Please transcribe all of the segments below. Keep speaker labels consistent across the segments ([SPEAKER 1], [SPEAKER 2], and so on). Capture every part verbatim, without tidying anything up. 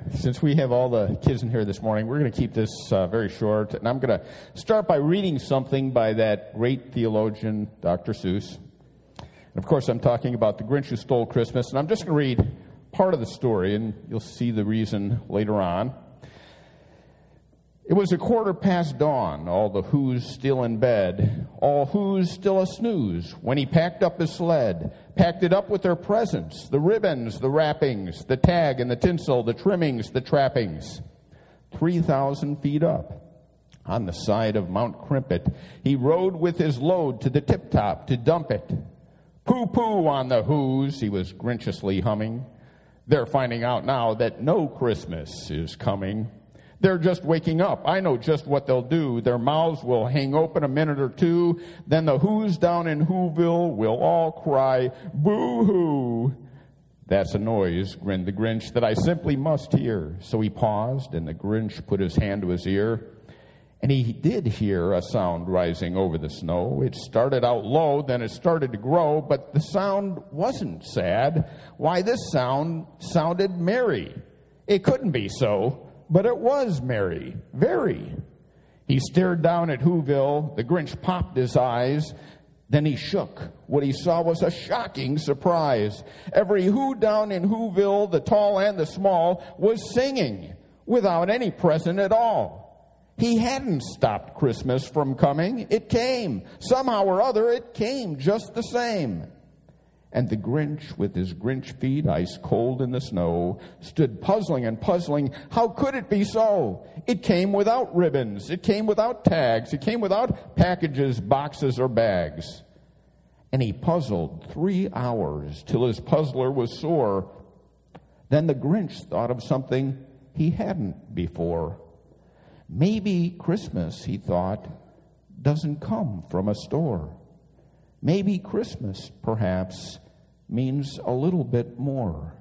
[SPEAKER 1] Since we have all the kids in here this morning, we're going to keep this uh, very short. And I'm going to start by reading something by that great theologian, Doctor Seuss. And of course, I'm talking about The Grinch Who Stole Christmas. And I'm just going to read part of the story, and you'll see the reason later on. It was a quarter past dawn, all the Who's still in bed, all Who's still a snooze, when he packed up his sled, packed it up with their presents, the ribbons, the wrappings, the tag and the tinsel, the trimmings, the trappings. Three thousand feet up, on the side of Mount Crimpet, he rode with his load to the tip-top to dump it. Pooh-pooh on the Who's, he was grinchiously humming. They're finding out now that no Christmas is coming. They're just waking up. I know just what they'll do. Their mouths will hang open a minute or two. Then the Who's down in Whoville will all cry, boo-hoo. That's a noise, grinned the Grinch, that I simply must hear. So he paused, and the Grinch put his hand to his ear. And he did hear a sound rising over the snow. It started out low, then it started to grow, but the sound wasn't sad. Why, this sound sounded merry. It couldn't be so. But it was merry, very. He stared down at Whoville. The Grinch popped his eyes. Then he shook. What he saw was a shocking surprise. Every Who down in Whoville, the tall and the small, was singing without any present at all. He hadn't stopped Christmas from coming. It came. Somehow or other, it came just the same. And the Grinch, with his Grinch feet ice cold in the snow, stood puzzling and puzzling. How could it be so? It came without ribbons. It came without tags. It came without packages, boxes, or bags. And he puzzled three hours till his puzzler was sore. Then the Grinch thought of something he hadn't before. Maybe Christmas, he thought, doesn't come from a store. Maybe Christmas, perhaps, means a little bit more.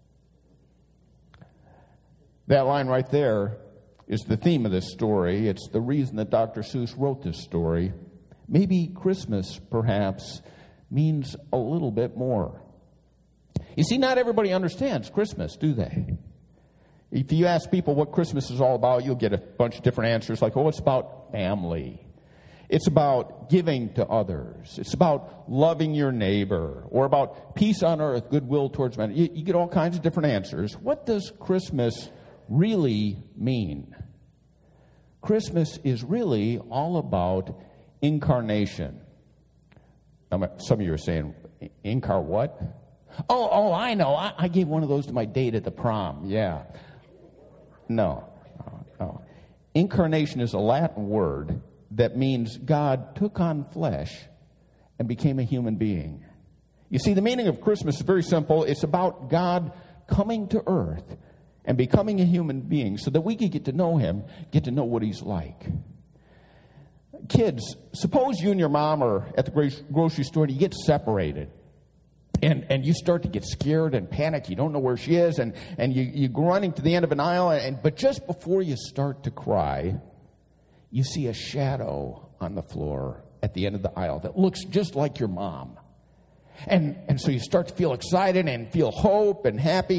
[SPEAKER 1] That line right there is the theme of this story. It's the reason that Doctor Seuss wrote this story. Maybe Christmas, perhaps, means a little bit more. You see, not everybody understands Christmas, do they? If you ask people what Christmas is all about, you'll get a bunch of different answers like, oh, it's about family. It's about giving to others. It's about loving your neighbor, or about peace on earth, goodwill towards men. You, you get all kinds of different answers. What does Christmas really mean? Christmas is really all about incarnation. Now, some of you are saying, incar what? Oh, oh, I know. I, I gave one of those to my date at the prom. Yeah. No. no. Incarnation is a Latin word that means God took on flesh and became a human being. You see, the meaning of Christmas is very simple. It's about God coming to earth and becoming a human being so that we can get to know him, get to know what he's like. Kids, suppose you and your mom are at the grocery store and you get separated. And and you start to get scared and panic. You don't know where she is. And, and you, you go running to the end of an aisle. And But just before you start to cry, you see a shadow on the floor at the end of the aisle that looks just like your mom. And and so you start to feel excited and feel hope and happy.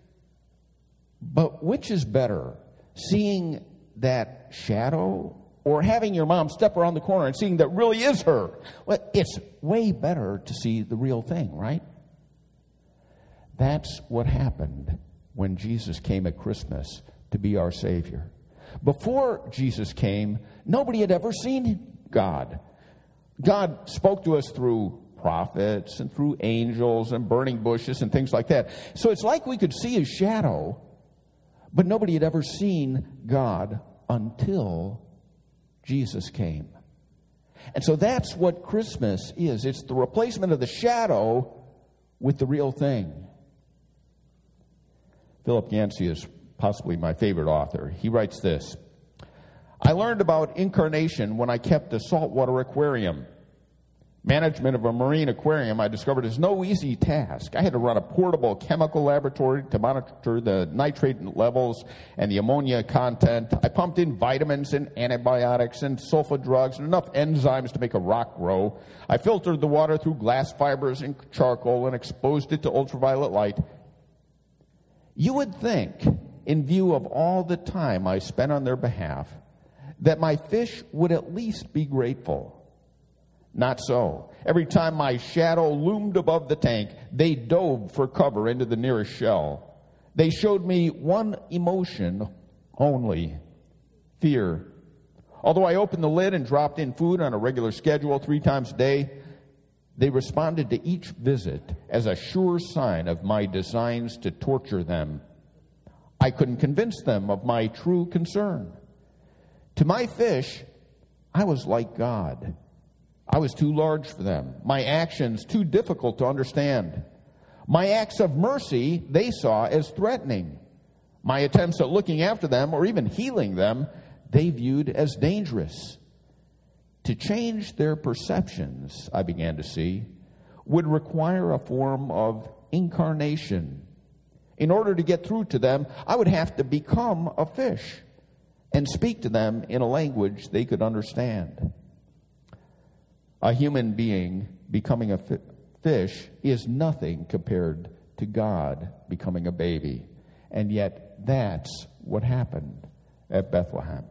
[SPEAKER 1] But which is better, seeing that shadow or having your mom step around the corner and seeing that really is her? Well, it's way better to see the real thing, right? That's what happened when Jesus came at Christmas to be our Savior. Before Jesus came, nobody had ever seen God. God spoke to us through prophets and through angels and burning bushes and things like that. So it's like we could see his shadow, but nobody had ever seen God until Jesus came. And so that's what Christmas is. It's the replacement of the shadow with the real thing. Philip Yancey is possibly my favorite author. He writes this: I learned about incarnation when I kept a saltwater aquarium. Management of a marine aquarium, I discovered, is no easy task. I had to run a portable chemical laboratory to monitor the nitrate levels and the ammonia content. I pumped in vitamins and antibiotics and sulfa drugs and enough enzymes to make a rock grow. I filtered the water through glass fibers and charcoal and exposed it to ultraviolet light. You would think in view of all the time I spent on their behalf, that my fish would at least be grateful. Not so. Every time my shadow loomed above the tank, they dove for cover into the nearest shell. They showed me one emotion only: fear. Although I opened the lid and dropped in food on a regular schedule three times a day, they responded to each visit as a sure sign of my designs to torture them. I couldn't convince them of my true concern. To my fish, I was like God. I was too large for them, my actions too difficult to understand. My acts of mercy they saw as threatening. My attempts at looking after them or even healing them, they viewed as dangerous. To change their perceptions, I began to see, would require a form of incarnation. In order to get through to them, I would have to become a fish and speak to them in a language they could understand. A human being becoming a fi- fish is nothing compared to God becoming a baby. And yet that's what happened at Bethlehem.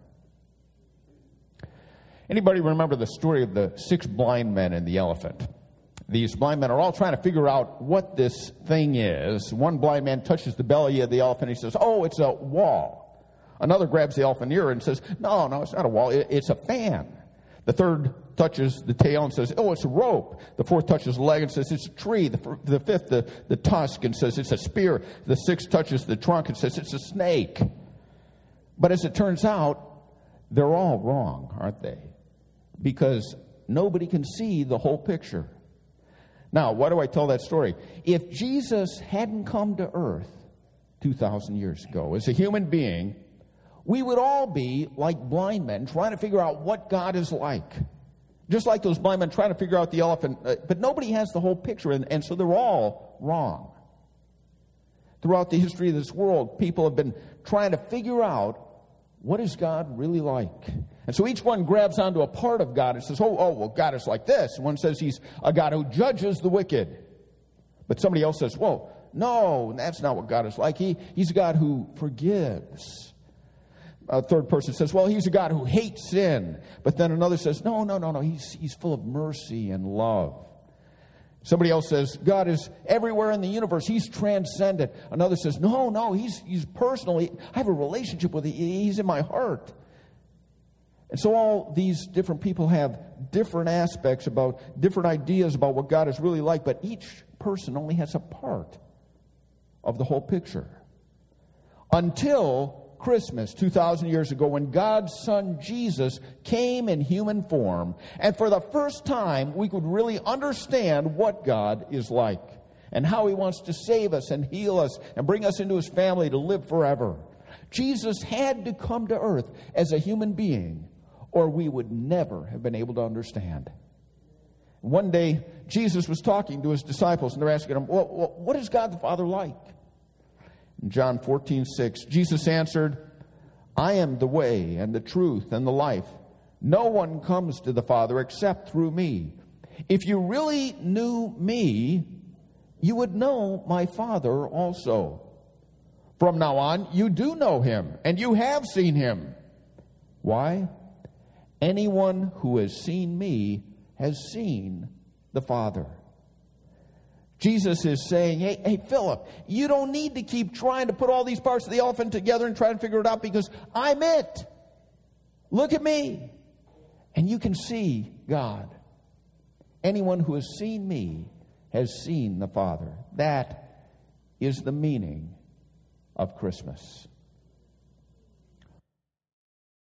[SPEAKER 1] Anybody remember the story of the six blind men and the elephant? These blind men are all trying to figure out what this thing is. One blind man touches the belly of the elephant. He says, "Oh, it's a wall." Another grabs the elephant ear and says, "No, no, it's not a wall. It's a fan." The third touches the tail and says, "Oh, it's a rope." The fourth touches the leg and says, "It's a tree." The, f- the fifth, the, the tusk, and says, "It's a spear." The sixth touches the trunk and says, "It's a snake." But as it turns out, they're all wrong, aren't they? Because nobody can see the whole picture. Now, why do I tell that story? If Jesus hadn't come to earth two thousand years ago as a human being, we would all be like blind men trying to figure out what God is like. Just like those blind men trying to figure out the elephant. Uh, but nobody has the whole picture, and, and so they're all wrong. Throughout the history of this world, people have been trying to figure out, what is God really like? And so each one grabs onto a part of God and says, oh, oh, well, God is like this. One says he's a God who judges the wicked. But somebody else says, well, no, that's not what God is like. He, he's a God who forgives. A third person says, well, he's a God who hates sin. But then another says, no, no, no, no, he's, he's full of mercy and love. Somebody else says, God is everywhere in the universe. He's transcendent. Another says, no, no, he's, he's personal. He, I have a relationship with him. He's in my heart. And so all these different people have different aspects about, different ideas about what God is really like, but each person only has a part of the whole picture. Until Christmas two thousand years ago, when God's Son Jesus came in human form, and for the first time we could really understand what God is like and how he wants to save us and heal us and bring us into his family to live forever. Jesus had to come to earth as a human being, or we would never have been able to understand. One day, Jesus was talking to his disciples, and they're asking him, well, what is God the Father like? In John fourteen six, Jesus answered, I am the way and the truth and the life. No one comes to the Father except through me. If you really knew me, you would know my Father also. From now on, you do know him, and you have seen him. Why? Anyone who has seen me has seen the Father. Jesus is saying, hey, hey, Philip, you don't need to keep trying to put all these parts of the elephant together and try to figure it out, because I'm it. Look at me. And you can see God. Anyone who has seen me has seen the Father. That is the meaning of Christmas.